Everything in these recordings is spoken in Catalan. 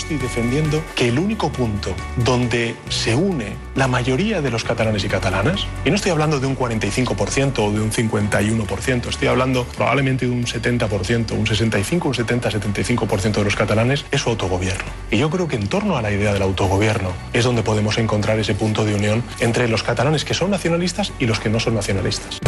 estoy defendiendo que el único punto donde se une la mayoría de los catalanes y catalanas, y no estoy hablando de un 45% o de un 51%, estoy hablando probablemente de un 70%, un 65, un 70-75% de los catalanes, es su autogobierno. Y yo creo que en torno a la idea del autogobierno es donde podemos encontrar ese punto de unión entre los catalanes que son nacionalistas y los que no son nacionalistas.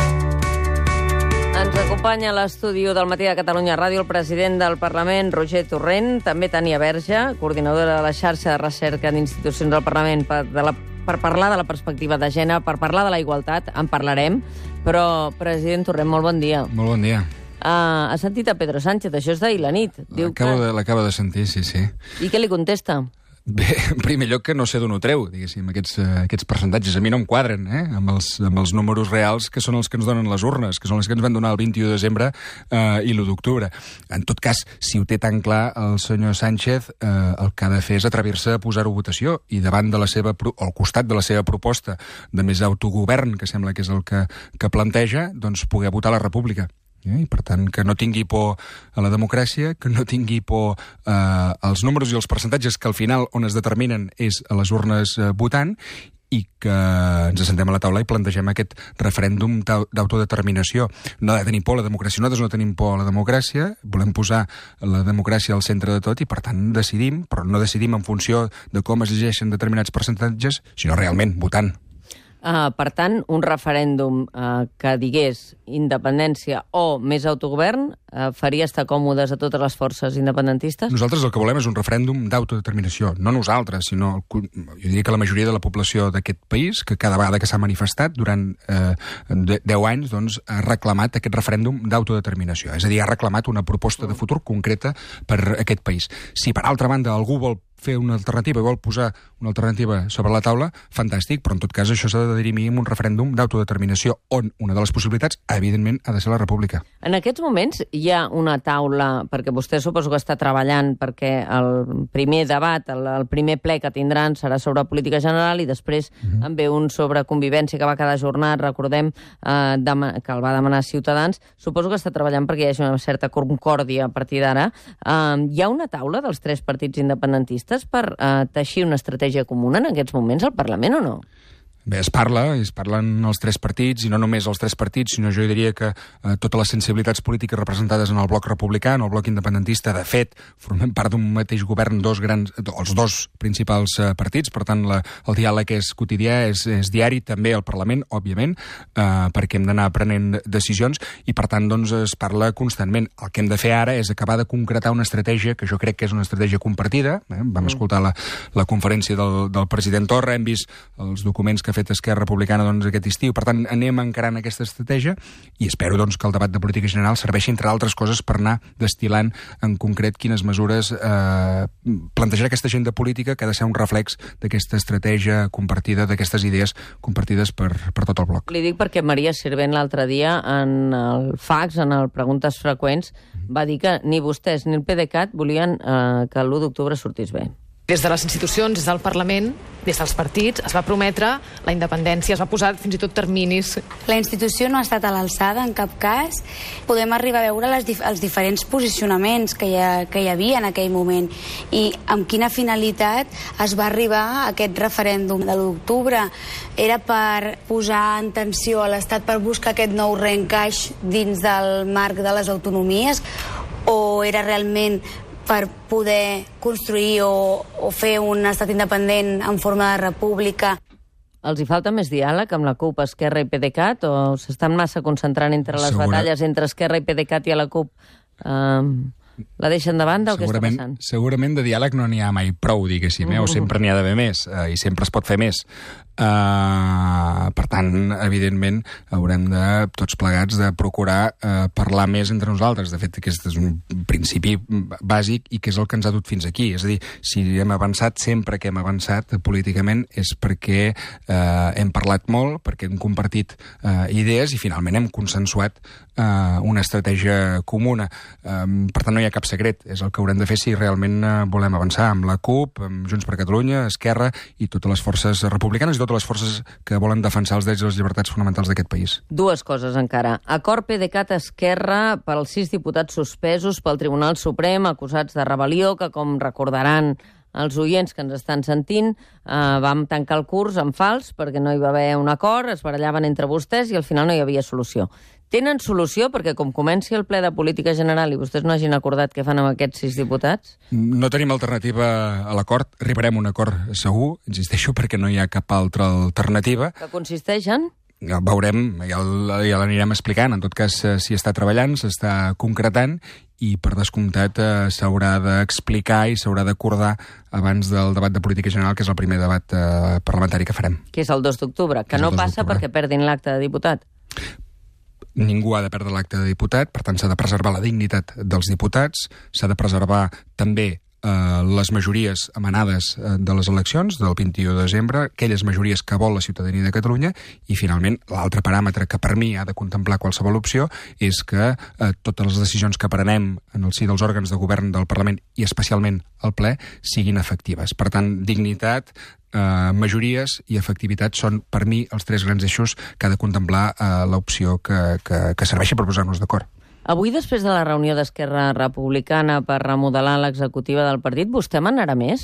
Ens acompanya a l'estudi del Matí de Catalunya Ràdio el president del Parlament, Roger Torrent, també Tania Verge, coordinadora de la xarxa de recerca d'institucions del Parlament per parlar de la perspectiva de gènere, per parlar de la igualtat, en parlarem, però, president Torrent, molt bon dia. Molt bon dia. Ha sentit a Pedro Sánchez, això és d'ahir la nit. L'acaba de sentir, sí. I què li contesta? Bé, en primer lloc que no sé d'on ho treu, diguéssim, aquests percentatges. A mi no em quadren, amb els números reals que són els que ens donen les urnes, que són els que ens van donar el 21 de desembre i l'1 d'octubre. En tot cas, si ho té tan clar el senyor Sánchez, el que ha de fer és atrevir-se a posar-ho a votació i davant de al costat de la seva proposta de més autogovern, que sembla que és el que planteja, doncs poder votar la República. I, per tant, que no tingui por a la democràcia, que no tingui por als números i els percentatges que al final on es determinen és a les urnes votant, i que ens assentem a la taula i plantegem aquest referèndum d'autodeterminació. No ha de tenir por a la democràcia. Nosaltres no tenim por a la democràcia, volem posar la democràcia al centre de tot i, per tant, decidim, però no decidim en funció de com es llegeixen determinats percentatges, sinó realment votant. Per tant, un referèndum que digués independència o més autogovern faria estar còmodes a totes les forces independentistes? Nosaltres el que volem és un referèndum d'autodeterminació. No nosaltres, sinó jo diria que la majoria de la població d'aquest país, que cada vegada que s'ha manifestat durant 10 anys, doncs, ha reclamat aquest referèndum d'autodeterminació. És a dir, ha reclamat una proposta de futur concreta per aquest país. Si, per altra banda, algú vol fer una alternativa i vol posar una alternativa sobre la taula, fantàstic, però en tot cas això s'ha de dirimir en un referèndum d'autodeterminació on una de les possibilitats, evidentment, ha de ser la República. En aquests moments hi ha una taula, perquè vostè suposo que està treballant perquè el primer debat, el primer ple que tindran serà sobre política general i després en ve un sobre convivència que va quedar ajornat, recordem que el va demanar Ciutadans. Suposo que està treballant perquè hi hagi una certa concòrdia a partir d'ara. Hi ha una taula dels 3 partits independentistes per teixir una estratègia comuna en aquests moments al Parlament o no? Bé, es parlen els 3 partits, i no només els 3 partits, sinó jo diria que totes les sensibilitats polítiques representades en el bloc republicà, en el bloc independentista. De fet, formem part d'un mateix govern els 2 principals partits, per tant, el diàleg és quotidià, és diari, també al Parlament, òbviament, perquè hem d'anar prenent decisions, i per tant, doncs, es parla constantment. El que hem de fer ara és acabar de concretar una estratègia, que jo crec que és una estratègia compartida. Vam escoltar la conferència del president Torra, hem vist els documents que ha fet Esquerra Republicana aquest estiu. Per tant, anem encarant aquesta estratègia i espero que el debat de política general serveixi, entre altres coses, per anar destil·lant en concret quines mesures plantejarà aquesta agenda política que ha de ser un reflex d'aquesta estratègia compartida, d'aquestes idees compartides per tot el bloc. Li dic perquè Maria Sirvent l'altre dia en el fax, en el Preguntes Freqüents, va dir que ni vostès ni el PDeCAT volien que l'1 d'octubre sortís bé. Des de les institucions, des del Parlament, des dels partits, es va prometre la independència, es va posar fins i tot terminis. La institució no ha estat a l'alçada en cap cas. Podem arribar a veure els diferents posicionaments que hi havia en aquell moment i amb quina finalitat es va arribar a aquest referèndum de l'1 d'octubre. Era per posar en tensió a l'Estat per buscar aquest nou reencaix dins del marc de les autonomies o era realment per poder construir o fer un estat independent en forma de república? Els hi falta més diàleg amb la CUP, Esquerra i PDeCAT o s'estan massa concentrant entre les batalles entre Esquerra i PDeCAT i a la CUP? La deixen de banda o què està passant? Segurament de diàleg no n'hi ha mai prou, diguéssim, o sempre n'hi ha d'haver més, i sempre es pot fer més. Per tant, evidentment, haurem de, tots plegats, de procurar parlar més entre nosaltres. De fet, aquest és un principi bàsic i que és el que ens ha dut fins aquí. És a dir, si hem avançat, sempre que hem avançat políticament és perquè hem parlat molt, perquè hem compartit idees i finalment hem consensuat una estratègia comuna. Per tant, no hi ha cap secret. És el que haurem de fer si realment volem avançar amb la CUP, amb Junts per Catalunya, Esquerra i totes les forces republicanes i totes les forces que volen defensar els drets i les llibertats fonamentals d'aquest país. 2 coses encara. Acord PDeCAT-Esquerra pels 6 diputats suspesos pel Tribunal Suprem acusats de rebel·lió que, com recordaran els oients que ens estan sentint, vam tancar el curs en fals perquè no hi va haver un acord, es barallaven entre vostès i al final no hi havia solució. Tenen solució perquè com comenci el ple de política general i vostès no hagin acordat què fan amb aquests 6 diputats? No tenim alternativa a l'acord. Arribarem a un acord segur, insisteixo, perquè no hi ha cap altra alternativa. Que consisteix en? Ja veurem, ja l'anirem explicant. En tot cas, s'hi està treballant, s'està concretant i, per descomptat, s'haurà d'explicar i s'haurà d'acordar abans del debat de política general, que és el primer debat parlamentari que farem. Que és el 2 d'octubre, que no passa perquè perdin l'acte de diputat. Ningú ha de perdre l'acte de diputat, per tant s'ha de preservar la dignitat dels diputats, s'ha de preservar també les majories emanades de les eleccions del 21 de desembre, aquelles majories que vol la ciutadania de Catalunya, i finalment l'altre paràmetre que per mi ha de contemplar qualsevol opció és que totes les decisions que prenem en el si dels òrgans de govern del Parlament i especialment el ple siguin efectives. Per tant, dignitat, majories i efectivitat són, per mi, els 3 grans eixos que ha de contemplar l'opció que serveixi per posar-nos d'acord. Avui, després de la reunió d'Esquerra Republicana per remodelar l'executiva del partit, vostè manarà més?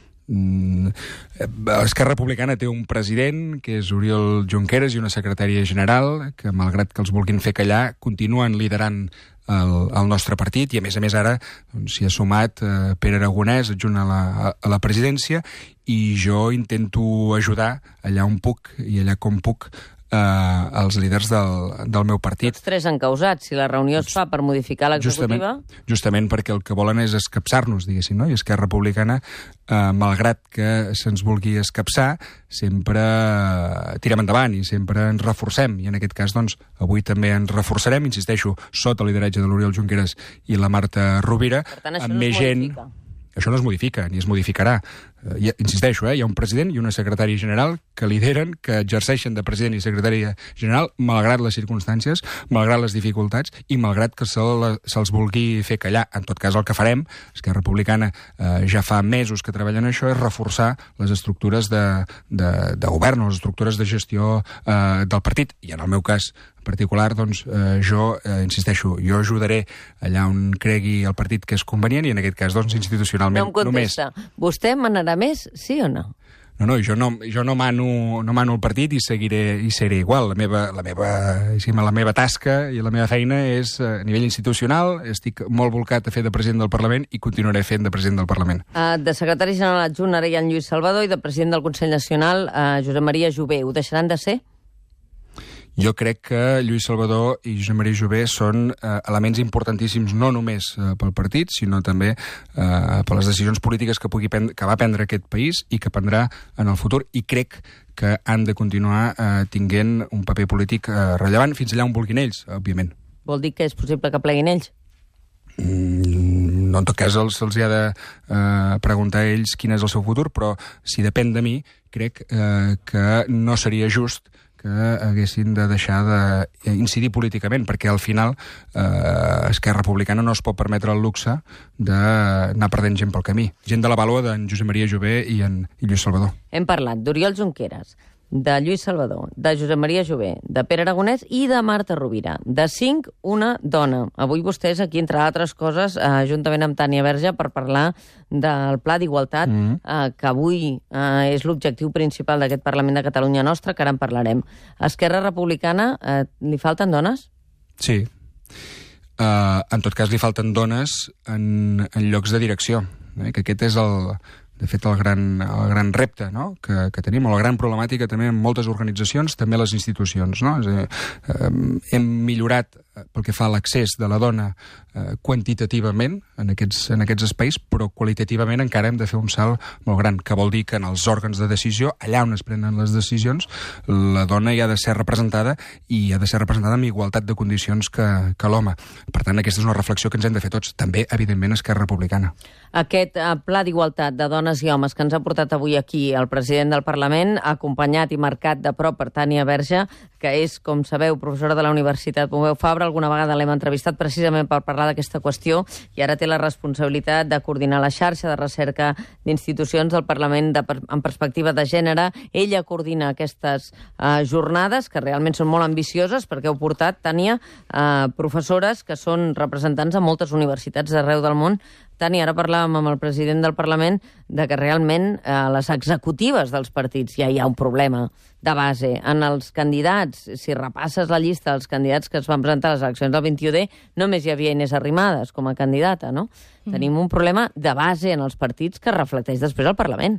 Esquerra Republicana té un president, que és Oriol Junqueras, i una secretària general, que, malgrat que els vulguin fer callar, continuen liderant el nostre partit, i a més ara s'hi ha sumat Pere Aragonès, adjunt a la presidència, i jo intento ajudar allà on puc i allà com puc els líders del meu partit. Tots 3 encausats, si la reunió es fa per modificar l'executiva... Justament perquè el que volen és escapçar-nos, diguéssim, no? I Esquerra Republicana, malgrat que se'ns vulgui escapçar, sempre tirem endavant i sempre ens reforcem. I en aquest cas, doncs, avui també ens reforçarem, insisteixo, sota el lideratge de l'Oriol Junqueras i la Marta Rovira, per tant, amb més gent... Això no es modifica, ni es modificarà. Insisteixo, hi ha un president i una secretària general que lideren, que exerceixen de president i secretària general, malgrat les circumstàncies, malgrat les dificultats i malgrat que se'ls vulgui fer callar. En tot cas, el que farem, Esquerra Republicana ja fa mesos que treballen en això, és reforçar les estructures de govern, les estructures de gestió del partit. I en el meu cas particular, doncs, jo insisteixo, jo ajudaré allà on cregui el partit que és convenient i en aquest cas, doncs, institucionalment no em contesta. Només... Vostè manarà més, sí o no? No, jo no mano el partit i seré igual. La meva tasca i la meva feina és a nivell institucional, estic molt volcat a fer de president del Parlament i continuaré fent de president del Parlament. De secretari general adjunt ara hi ha en Lluís Salvador i de president del Consell Nacional Josep Maria Jové. Ho deixaran de ser? Jo crec que Lluís Salvador i Josep Maria Jové són elements importantíssims no només pel partit, sinó també per les decisions polítiques que va prendre aquest país i que prendrà en el futur, i crec que han de continuar tinguent un paper polític rellevant fins allà on vulguin ells, òbviament. Vol dir que és possible que pleguin ells? No, en tot cas se'ls ha de preguntar a ells quin és el seu futur, però si depèn de mi, crec que no seria just que haguessin de deixar d'incidir políticament, perquè al final Esquerra Republicana no es pot permetre el luxe d'anar perdent gent pel camí. Gent de la vàlua d'en Josep Maria Jové i Lluís Salvador. Hem parlat d'Oriol Junqueras, de Lluís Salvador, de Josep Maria Jové, de Pere Aragonès i de Marta Rovira. De 5, una dona. Avui vostès aquí, entre altres coses, juntament amb Tània Verge, per parlar del Pla d'Igualtat, que avui és l'objectiu principal d'aquest Parlament de Catalunya nostre, que ara en parlarem. A Esquerra Republicana li falten dones? Sí. En tot cas, li falten dones en llocs de direcció, que aquest és de fet, el gran repte, no?, que tenim, o la gran problemàtica també en moltes organitzacions, també les institucions, no? És a dir, hem millorat pel que fa a l'accés de la dona quantitativament en aquests espais, però qualitativament encara hem de fer un salt molt gran, que vol dir que en els òrgans de decisió, allà on es prenen les decisions, la dona hi ha de ser representada i ha de ser representada amb igualtat de condicions que l'home. Per tant, aquesta és una reflexió que ens hem de fer tots, també, evidentment, Esquerra Republicana. Aquest pla d'igualtat de dones i homes que ens ha portat avui aquí el president del Parlament, acompanyat i marcat de prop per Tània Verge, que és, com sabeu, professora de la Universitat Pompeu Fabra. Fabra alguna vegada l'hem entrevistat precisament per parlar d'aquesta qüestió i ara té la responsabilitat de coordinar la xarxa de recerca d'institucions del Parlament en perspectiva de gènere. Ella coordina aquestes jornades, que realment són molt ambicioses, perquè heu portat, Tània, professores que són representants de moltes universitats d'arreu del món. Tània, ara parlàvem amb el president del Parlament de que realment a les executives dels partits ja hi ha un problema de base. En els candidats, si repasses la llista dels candidats que es van presentar a les eleccions del 21D, només hi havia Inés Arrimadas com a candidata, no? Tenim un problema de base en els partits que reflecteix després al Parlament.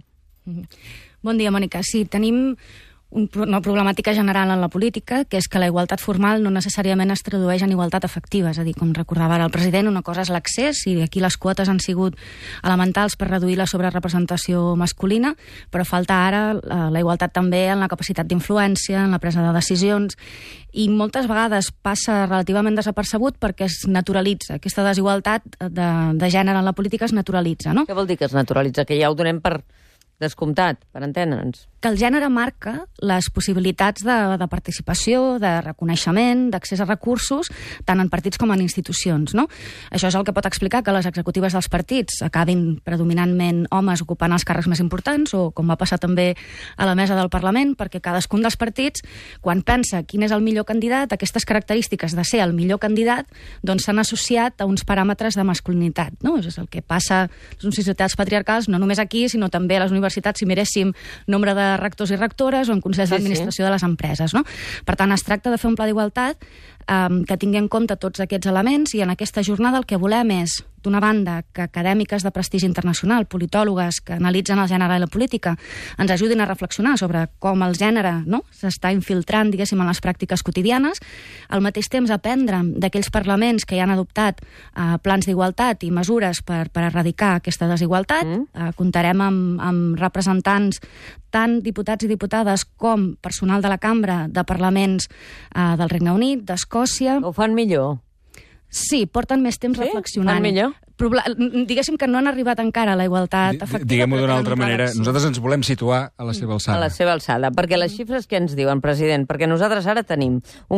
Bon dia, Mònica. Sí, tenim una problemàtica general en la política, que és que la igualtat formal no necessàriament es tradueix en igualtat efectiva. És a dir, com recordava ara el president, una cosa és l'accés, i aquí les quotes han sigut elementals per reduir la sobrerepresentació masculina, però falta ara la igualtat també en la capacitat d'influència, en la presa de decisions, i moltes vegades passa relativament desapercebut perquè es naturalitza. Aquesta desigualtat de gènere en la política es naturalitza, no? Què vol dir que es naturalitza? Que ja ho donem per descomptat, per entendre'ns. Que el gènere marca les possibilitats de participació, de reconeixement, d'accés a recursos, tant en partits com en institucions, no? Això és el que pot explicar que les executives dels partits acabin predominantment homes ocupant els càrrecs més importants, o com va passar també a la mesa del Parlament, perquè cadascun dels partits, quan pensa quin és el millor candidat, aquestes característiques de ser el millor candidat, doncs s'han associat a uns paràmetres de masculinitat, no? És el que passa a les societats patriarcals, no només aquí, sinó també a les universitats, si miréssim nombre de rectors i rectores o en consells d'administració de les empreses, no? Per tant, es tracta de fer un pla d'igualtat que tingui en compte tots aquests elements, i en aquesta jornada el que volem és, d'una banda, que acadèmiques de prestigi internacional, politòlogues que analitzen el gènere i la política, ens ajudin a reflexionar sobre com el gènere, no, s'està infiltrant, diguéssim, en les pràctiques quotidianes, al mateix temps aprendre d'aquells parlaments que ja han adoptat plans d'igualtat i mesures per erradicar aquesta desigualtat. Comptarem amb representants, tant diputats i diputades com personal de la Cambra, de parlaments del Regne Unit, d'Escòcia. Ho fan millor? Sí, porten més temps reflexionant. Fan millor? Diguéssim que no han arribat encara a la igualtat efectiva. Diguem-ho d'una altra manera, nosaltres ens volem situar a la seva alçada. A la seva alçada, perquè les xifres que ens diuen, president, perquè nosaltres ara tenim un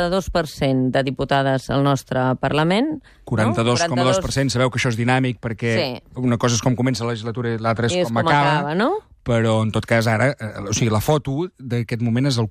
42% de diputades al nostre Parlament. 42,2%, sabeu que això és dinàmic, perquè una cosa és com comença la legislatura i l'altra és com acaba, no? Però, en tot cas, ara, o sigui, la foto d'aquest moment és el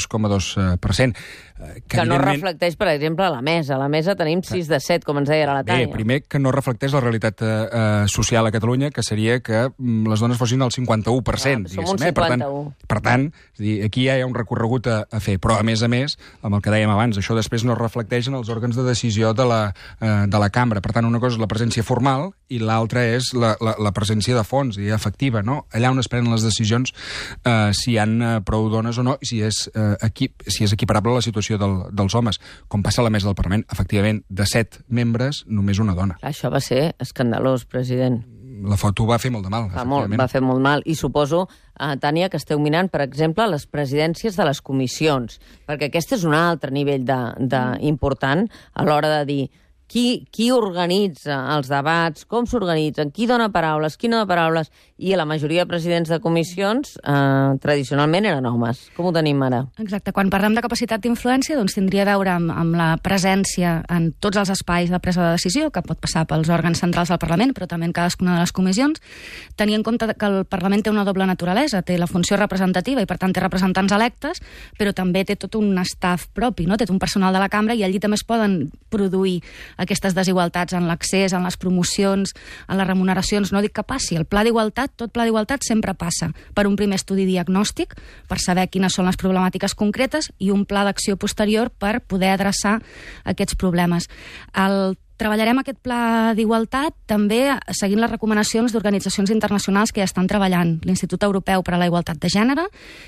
42,2%. Que no reflecteix, per exemple, a la mesa. A la mesa tenim 6 de 7, com ens deia ara la Tània. Bé, primer, que no reflecteix la realitat social a Catalunya, que seria que les dones fossin el 51%. Som un 51%. Per tant, aquí ja hi ha un recorregut a fer. Però, a més, amb el que dèiem abans, això després no reflecteix en els òrgans de decisió de la cambra. Per tant, una cosa és la presència formal i l'altra és la presència de fons i efectiva, no? Allà on es prenen les decisions, si hi ha prou dones o no, i si és equiparable a la situació dels homes. Com passa a la mesa del Parlament, efectivament, de 7 membres, només una dona. Això va ser escandalós, president. La foto va fer molt de mal, Va fer molt mal. I suposo, Tània, que esteu mirant, per exemple, les presidències de les comissions, perquè aquest és un altre nivell important a l'hora de dir qui organitza els debats, com s'organitzen, qui dona paraules, qui no dona paraules, i la majoria de presidents de comissions tradicionalment eren homes. Com ho tenim ara? Exacte. Quan parlem de capacitat d'influència, doncs tindria a veure amb la presència en tots els espais de presa de decisió, que pot passar pels òrgans centrals del Parlament, però també en cadascuna de les comissions, tenir en compte que el Parlament té una doble naturalesa, té la funció representativa i, per tant, té representants electes, però també té tot un staff propi, no? Té un personal de la cambra, i allí també es poden produir aquestes desigualtats en l'accés, en les promocions, en les remuneracions. No dic que passi. El pla d'igualtat, tot pla d'igualtat sempre passa per un primer estudi diagnòstic, per saber quines són les problemàtiques concretes, i un pla d'acció posterior per poder adreçar aquests problemes. Treballarem aquest pla d'igualtat també seguint les recomanacions d'organitzacions internacionals que ja estan treballant. L'Institut Europeu per a la Igualtat de Gènere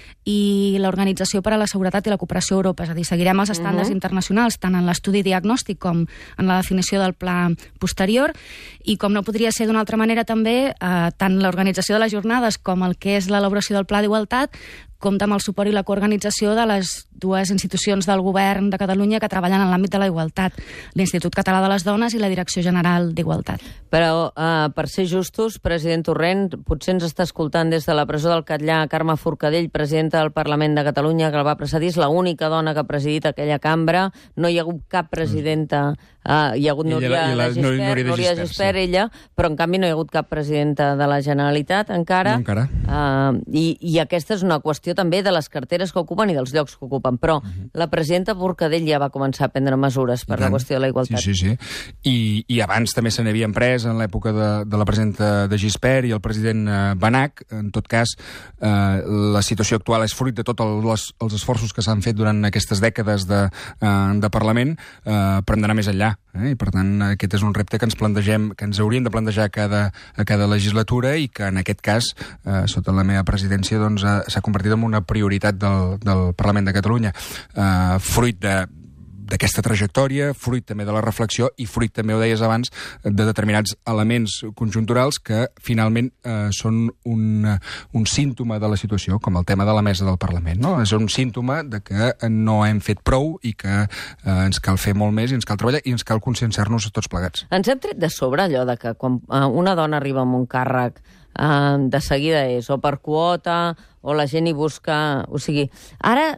i l'Organització per a la Seguretat i la Cooperació a Europa. És a dir, seguirem els estàndards internacionals tant en l'estudi diagnòstic com en la definició del pla posterior, i com no podria ser d'una altra manera també, tant l'organització de les jornades com el que és l'elaboració del pla d'igualtat compta amb el suport i la coorganització de les dues institucions del govern de Catalunya que treballen en l'àmbit de la igualtat, l'Institut Català de les Dones i la Direcció General d'Igualtat. Però, per ser justos, president Torrent, potser ens està escoltant des de la presó del Catllar Carme Forcadell, presidenta del Parlament de Catalunya, que el va precedir, és l'única dona que ha presidit aquella cambra, no hi ha hagut cap presidenta, hi ha hagut Núria Gispert, ella, però en canvi no hi ha hagut cap presidenta de la Generalitat encara. No, encara. I aquesta és una qüestió també de les carteres que ocupen i dels llocs que ocupen, però la presidenta Forcadell ja va començar a prendre mesures per la qüestió de la igualtat. Sí. I abans també se n'havien pres en l'època de la presidenta de Gispert i el president Benach. En tot cas, la situació actual és fruit de tots els esforços que s'han fet durant aquestes dècades de Parlament, però hem d'anar més enllà. I per tant, aquest és un repte que ens plantegem, que ens hauríem de plantejar a cada legislatura i que en aquest cas, sota la meva presidència, doncs, s'ha convertit en una prioritat del Parlament de Catalunya. Fruit d'aquesta trajectòria, fruit també de la reflexió i fruit també, ho deies abans, de determinats elements conjunturals que finalment són un símptoma de la situació, com el tema de la mesa del Parlament, no? És un símptoma de que no hem fet prou i que ens cal fer molt més i ens cal treballar i ens cal conscienciar-nos tots plegats. Ens hem tret de sobre allò de que quan una dona arriba amb un càrrec de seguida és o per quota o la gent hi busca... O sigui, ara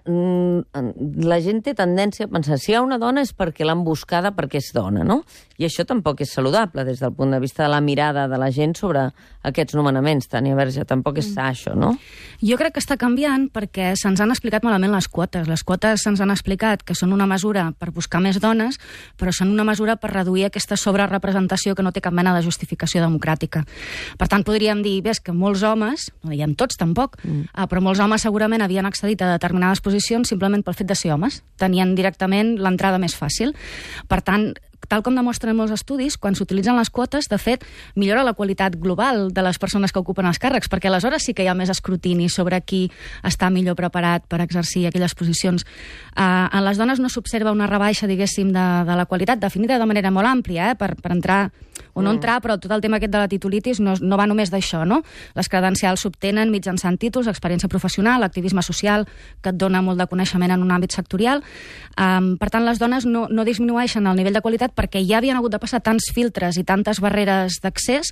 la gent té tendència a pensar si hi ha una dona és perquè l'han buscada perquè és dona, no? I això tampoc és saludable des del punt de vista de la mirada de la gent sobre aquests nomenaments, Tània Verge. Tampoc és sa, això, no? Jo crec que està canviant perquè se'ns han explicat malament les quotes. Les quotes se'ns han explicat que són una mesura per buscar més dones, però són una mesura per reduir aquesta sobrerepresentació que no té cap mena de justificació democràtica. Per tant, podríem dir, ves que molts homes, no diem tots tampoc, però molts homes segurament havien accedit a determinades posicions simplement pel fet de ser homes. Tenien directament l'entrada més fàcil. Per tant, tal com demostren molts estudis, quan s'utilitzen les quotes, de fet, millora la qualitat global de les persones que ocupen els càrrecs, perquè aleshores sí que hi ha més escrutini sobre qui està millor preparat per exercir aquelles posicions. En les dones no s'observa una rebaixa, diguéssim, de la qualitat, definida de manera molt àmplia, per entrar o no entrar, però tot el tema aquest de la titulitis no va només d'això, no? Les credencials s'obtenen mitjançant títols, experiència professional, activisme social, que et dona molt de coneixement en un àmbit sectorial. Per tant, les dones no disminueixen el nivell de qualitat perquè ja havien hagut de passar tants filtres i tantes barreres d'accés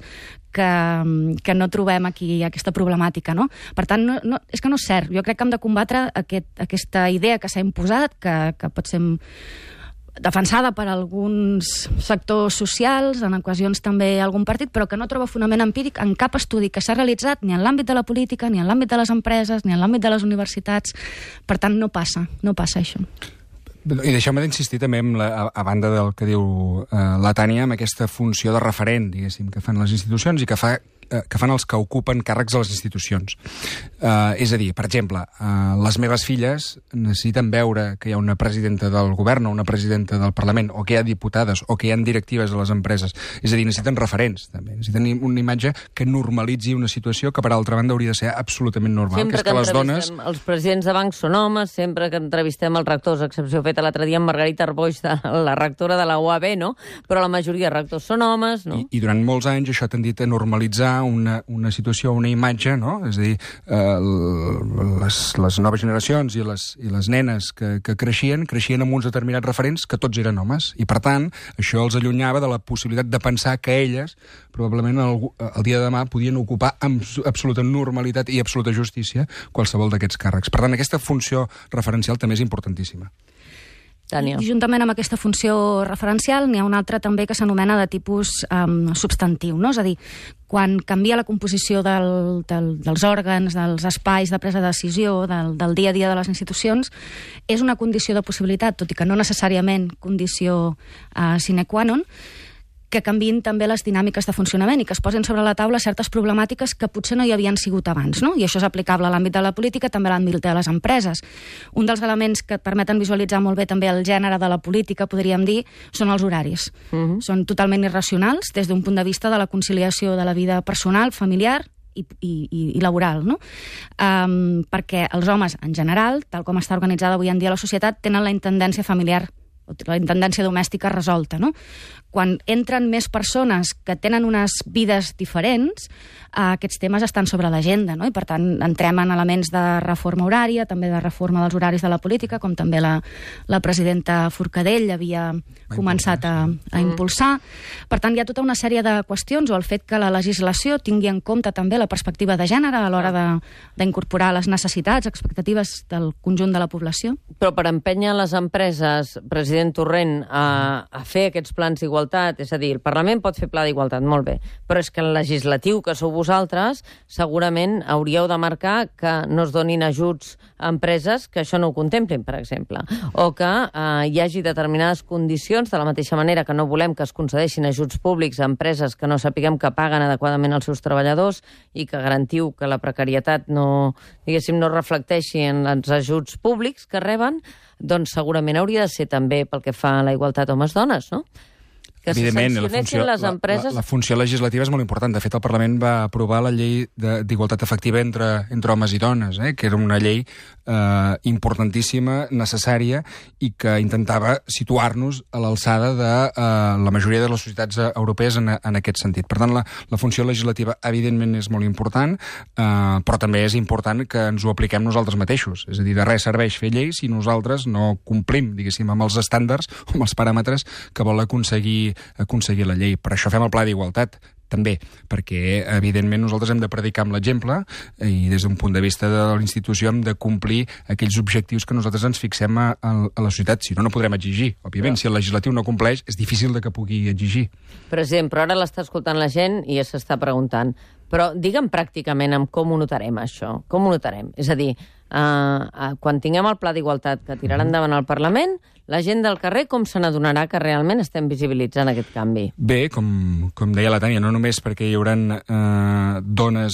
que no trobem aquí aquesta problemàtica, no? Per tant, és que no és cert. Jo crec que hem de combatre aquesta idea que s'ha imposat, que pot ser defensada per alguns sectors socials, en ocasions també algun partit, però que no troba fonament empíric en cap estudi que s'ha realitzat ni en l'àmbit de la política, ni en l'àmbit de les empreses, ni en l'àmbit de les universitats. Per tant, no passa això. I deixeu-me d'insistir també, a banda del que diu la Tània, amb aquesta funció de referent, diguéssim, que fan les institucions i que fan els que ocupen càrrecs a les institucions. És a dir, per exemple, les meves filles necessiten veure que hi ha una presidenta del govern o una presidenta del Parlament, o que hi ha diputades, o que hi ha directives a les empreses. És a dir, necessiten referents, també. Necessiten una imatge que normalitzi una situació que, per altra banda, hauria de ser absolutament normal. Sempre que entrevistem els presidents de bancs són homes, sempre que entrevistem els rectors, excepció feta l'altre dia amb Margarita Arboix, la rectora de la UAB, no? Però la majoria de rectors són homes, no? I durant molts anys això ha tendit a normalitzar una situació, una imatge, no? És a dir, les noves generacions i les nenes que creixien amb uns determinats referents que tots eren homes. I, per tant, això els allunyava de la possibilitat de pensar que elles, probablement el dia de demà, podien ocupar amb absoluta normalitat i absoluta justícia qualsevol d'aquests càrrecs. Per tant, aquesta funció referencial també és importantíssima. Tània. I juntament amb aquesta funció referencial n'hi ha una altra també que s'anomena de tipus substantiu, no? És a dir, quan canvia la composició dels òrgans, dels espais de presa de decisió, del dia a dia de les institucions, és una condició de possibilitat, tot i que no necessàriament condició sine qua non, que canviïn també les dinàmiques de funcionament i que es posin sobre la taula certes problemàtiques que potser no hi havien sigut abans, no? I això és aplicable a l'àmbit de la política, també a l'àmbit de les empreses. Un dels elements que et permeten visualitzar molt bé també el gènere de la política, podríem dir, són els horaris. Són totalment irracionals des d'un punt de vista de la conciliació de la vida personal, familiar i laboral, no? Perquè els homes, en general, tal com està organitzada avui en dia la societat, tenen la intendència familiar, la intendència domèstica resolta, no? Quan entren més persones que tenen unes vides diferents, aquests temes estan sobre l'agenda, no? I per tant entrem en elements de reforma horària, també de reforma dels horaris de la política, com també la presidenta Forcadell havia començat a impulsar. Per tant, hi ha tota una sèrie de qüestions, o el fet que la legislació tingui en compte també la perspectiva de gènere a l'hora d'incorporar les necessitats, expectatives del conjunt de la població. Però per empènyer les empreses, president Torrent, a fer aquests plans d'igualtat, és a dir, el Parlament pot fer pla d'igualtat, molt bé, però és que el legislatiu, que sou vosaltres, segurament hauríeu de marcar que no es donin ajuts a empreses que això no ho contemplin, per exemple, o que hi hagi determinades condicions, de la mateixa manera que no volem que es concedeixin ajuts públics a empreses que no sapiguem que paguen adequadament els seus treballadors i que garantiu que la precarietat no reflecteixi en els ajuts públics que reben, doncs segurament hauria de ser també pel que fa a la igualtat homes-dones, no? Que evidentment, la funció legislativa és molt important. De fet, el Parlament va aprovar la llei d'igualtat efectiva entre homes i dones, que era una llei importantíssima, necessària, i que intentava situar-nos a l'alçada de la majoria de les societats europees en aquest sentit. Per tant, la funció legislativa, evidentment, és molt important, però també és important que ens ho apliquem nosaltres mateixos. És a dir, de res serveix fer lleis si nosaltres no complim, diguéssim, amb els estàndards o amb els paràmetres que vol aconseguir la llei. Per això fem el pla d'igualtat, també, perquè, evidentment, nosaltres hem de predicar amb l'exemple i des d'un punt de vista de la institució hem de complir aquells objectius que nosaltres ens fixem a la societat. Si no, no podrem exigir. Òbviament, si el legislatiu no compleix, és difícil de que pugui exigir. President, però ara l'està escoltant la gent i ja s'està preguntant. Però digue'm pràcticament amb com ho notarem, això. Com ho notarem? És a dir, quan tinguem el pla d'igualtat que tirarà endavant al Parlament, la gent del carrer com se n'adonarà que realment estem visibilitzant aquest canvi? Bé, com deia la Tània, no només perquè hi haurà dones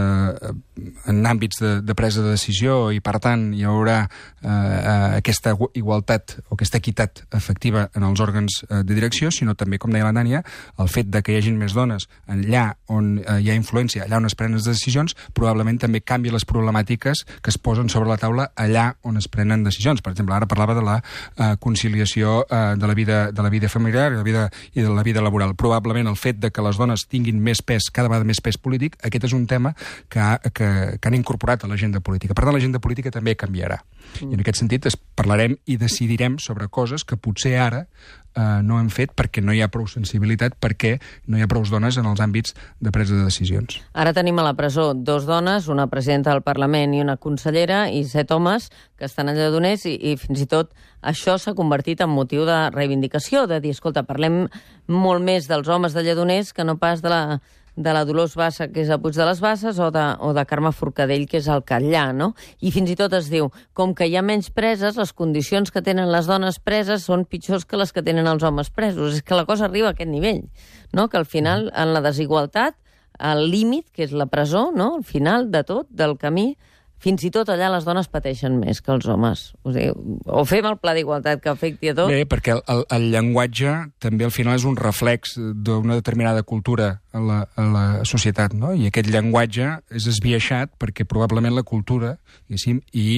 en àmbits de presa de decisió i, per tant, hi haurà aquesta igualtat o aquesta equitat efectiva en els òrgans de direcció, sinó també, com deia la Tània, el fet de que hi hagin més dones allà on hi ha influència, allà on es prenen les decisions, probablement també canvi les problemàtiques que es posen sobre la taula allà on es prenen decisions. Per exemple, ara parlava de la conciliació de la vida familiar i de la vida laboral. Probablement el fet de que les dones tinguin més pes, cada vegada més pes polític, aquest és un tema que han incorporat a l'agenda política. Per tant, l'agenda política també canviarà. I en aquest sentit parlarem i decidirem sobre coses que potser ara no hem fet perquè no hi ha prou sensibilitat, perquè no hi ha prou dones en els àmbits de presa de decisions. Ara tenim a la presó 2 dones, una presidenta del Parlament i una consellera, i 7 homes que estan a Lledoners, i fins i tot això s'ha convertit en motiu de reivindicació, de dir, escolta, parlem molt més dels homes de Lledoners que no pas de la Dolors Bassa, que és a Puig de les Basses, o de Carme Forcadell, que és al Catllà, no? I fins i tot es diu, com que hi ha menys preses, les condicions que tenen les dones preses són pitjors que les que tenen els homes presos. És que la cosa arriba a aquest nivell, no? Que al final, en la desigualtat, el límit, que és la presó, no? Al final de tot, del camí, fins i tot allà les dones pateixen més que els homes. O fem el pla d'igualtat que afecti a tot... Bé, perquè el llenguatge també al final és un reflex d'una determinada cultura a la societat, no? I aquest llenguatge és esbiaixat perquè probablement la cultura, diguéssim, i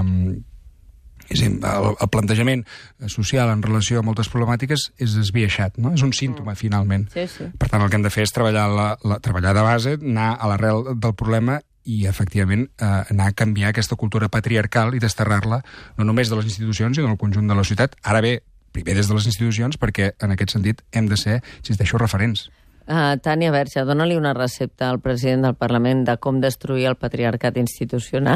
el plantejament social en relació a moltes problemàtiques és esbiaixat, no? És un símptoma, finalment. Sí, sí. Per tant, el que hem de fer és treballar de base, anar a l'arrel del problema i, efectivament, anar a canviar aquesta cultura patriarcal i desterrar-la no només de les institucions, sinó del conjunt de la societat. Ara bé, primer des de les institucions, perquè en aquest sentit hem de ser, insisteixo, referents. Tània Verge, dona-li una recepta al president del Parlament de com destruir el patriarcat institucional.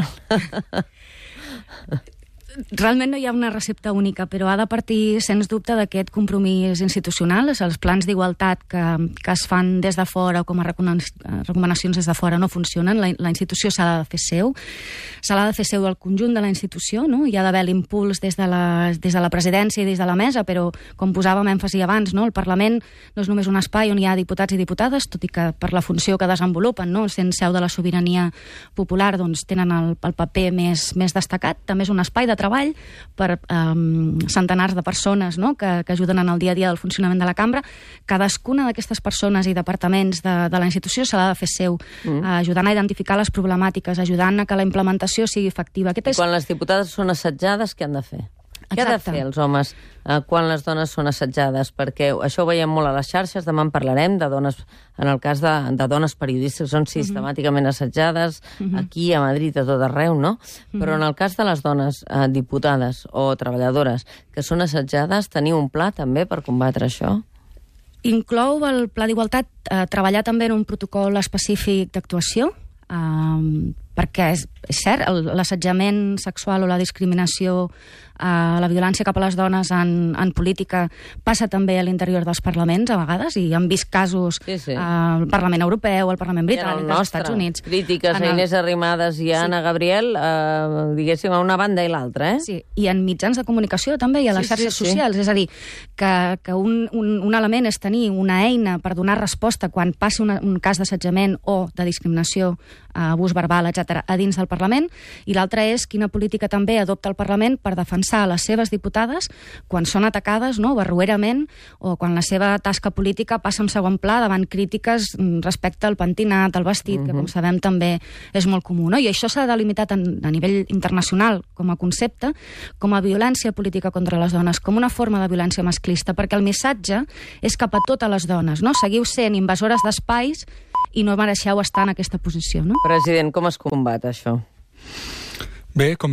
Realment no hi ha una recepta única, però ha de partir, sens dubte, d'aquest compromís institucional. Els plans d'igualtat que es fan des de fora o com a recomanacions des de fora no funcionen. La institució s'ha de fer seu. Se l'ha de fer seu del conjunt de la institució, no? Hi ha d'haver l'impuls des de la presidència i des de la mesa, però, com posàvem èmfasi abans, no? El Parlament no és només un espai on hi ha diputats i diputades, tot i que per la funció que desenvolupen, no? Sent seu de la sobirania popular, doncs tenen el paper més destacat. També és un espai de treball per centenars de persones, no? que ajuden en el dia a dia del funcionament de la cambra. Cadascuna d'aquestes persones i departaments de la institució se l'ha de fer seu, ajudant a identificar les problemàtiques, ajudant a que la implementació sigui efectiva. I quan les diputades són assetjades, què han de fer? Què ha de fer els homes quan les dones són assetjades? Perquè això ho veiem molt a les xarxes, demà en parlarem, de dones, en el cas de dones periodistes que són sistemàticament assetjades, aquí, a Madrid, a tot arreu, no? Però en el cas de les dones diputades o treballadores que són assetjades, teniu un pla també per combatre això? Inclou el Pla d'Igualtat treballar també en un protocol específic d'actuació, perquè és cert, l'assetjament sexual o la discriminació, la violència cap a les dones en política passa també a l'interior dels parlaments a vegades, i hem vist casos al Parlament Europeu, al Parlament Britànic, als Estats Units. Crítiques a Inés Arrimadas i a Anna Gabriel, diguéssim, a una banda i l'altra, eh? Sí, i en mitjans de comunicació també, i a les xarxes socials. És a dir, que un element és tenir una eina per donar resposta quan passi un cas d'assetjament o de discriminació, abús verbal, etc., a dins del Parlament, i l'altre és quina política també adopta el Parlament per defensar les seves diputades quan són atacades, no, barroerament, o quan la seva tasca política passa en segon pla davant crítiques respecte al pentinat, al vestit, que com sabem també és molt comú, no? I això s'ha delimitat a nivell internacional com a concepte, com a violència política contra les dones, com una forma de violència masclista, perquè el missatge és cap a totes les dones, no? Seguiu sent invasores d'espais i no mereixeu estar en aquesta posició, no? President, com es combat això? Bé, com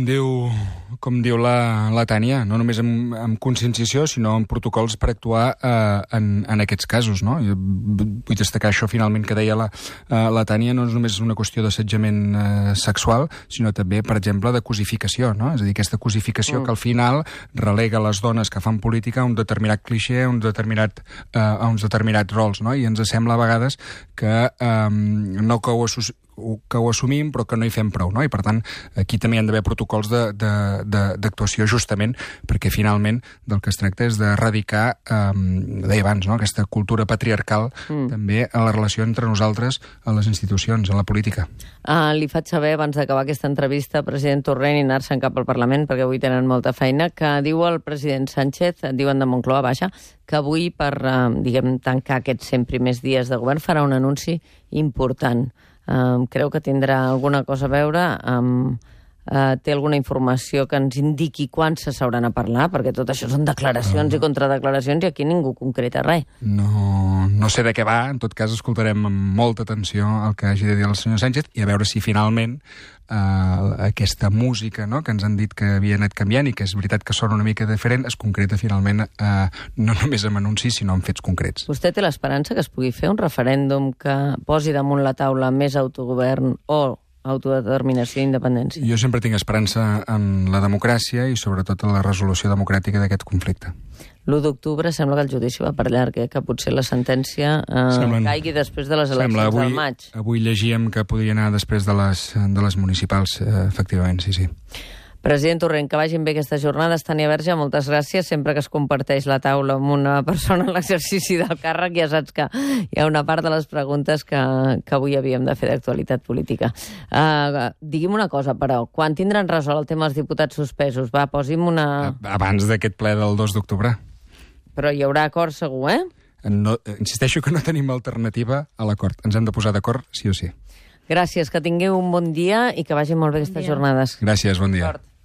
diu la Tània, no només amb conscienciació, sinó amb protocols per actuar en aquests casos, no? Jo vull destacar això, finalment, que deia la Tània, no és només una qüestió d'assetjament sexual, sinó també, per exemple, de cosificació, no? És a dir, aquesta cosificació que al final relega les dones que fan política a un determinat clixé, a uns determinats rols, no? I ens sembla a vegades que no que ho assumim, però que no hi fem prou, no? I, per tant, aquí també hi ha d'haver protocols d'actuació, justament perquè, finalment, del que es tracta és d'erradicar, deia abans, no?, aquesta cultura patriarcal també a la relació entre nosaltres, a les institucions, a la política. Li faig saber, abans d'acabar aquesta entrevista, president Torrent, i anar-se'n cap al Parlament, perquè avui tenen molta feina, que diu el president Sánchez, diuen de Moncloa, vaja, que avui, per, tancar aquests 100 primers dies de govern, farà un anunci important. Creu que tindrà alguna cosa a veure amb... té alguna informació que ens indiqui quan se s'hauran a parlar? Perquè tot això són declaracions i contradeclaracions i aquí ningú concreta res. No sé de què va, en tot cas escoltarem amb molta atenció el que hagi de dir el senyor Sánchez i a veure si finalment aquesta música, no?, que ens han dit que havia anat canviant i que és veritat que sona una mica diferent, es concreta finalment no només amb anuncis sinó amb fets concrets. Vostè té l'esperança que es pugui fer un referèndum que posi damunt la taula més autogovern o autodeterminació i independència? Jo sempre tinc esperança en la democràcia i sobretot en la resolució democràtica d'aquest conflicte. L'1 d'octubre sembla que el judici va per llarg, que potser la sentència caigui després de les eleccions del maig. Avui llegíem que podria anar després de les municipals, efectivament, sí. President Torrent, que vagin bé aquestes jornades. Tània Verge, moltes gràcies. Sempre que es comparteix la taula amb una persona en l'exercici del càrrec, ja saps que hi ha una part de les preguntes que avui havíem de fer d'actualitat política. Digui'm una cosa, però, quan tindran resolt el tema dels diputats suspesos? Va, posi'm una... Abans d'aquest ple del 2 d'octubre. Però hi haurà acord segur, eh? No, insisteixo que no tenim alternativa a l'acord. Ens hem de posar d'acord sí o sí. Gràcies, que tingueu un bon dia i que vagin molt bé aquestes jornades. Gràcies, bon dia.